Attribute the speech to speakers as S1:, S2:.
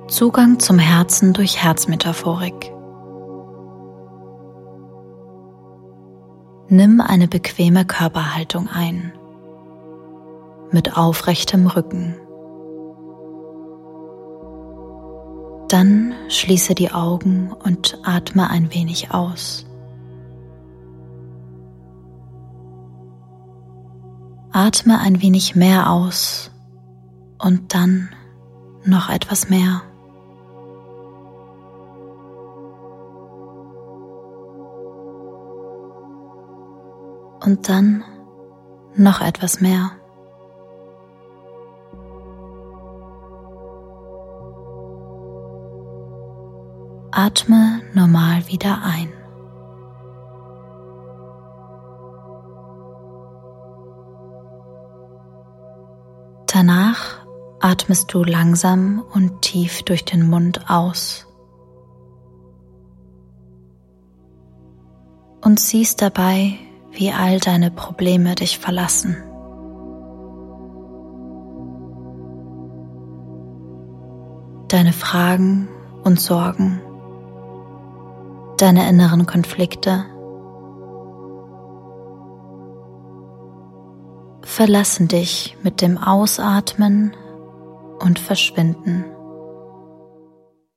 S1: Zugang zum Herzen durch Herzmetaphorik. Nimm eine bequeme Körperhaltung ein, mit aufrechtem Rücken. Dann schließe die Augen und atme ein wenig aus. Atme ein wenig mehr aus und dann noch etwas mehr. Und dann noch etwas mehr. Atme normal wieder ein. Danach atmest du langsam und tief durch den Mund aus und siehst dabei, wie all deine Probleme dich verlassen. Deine Fragen und Sorgen, deine inneren Konflikte verlassen dich mit dem Ausatmen und verschwinden.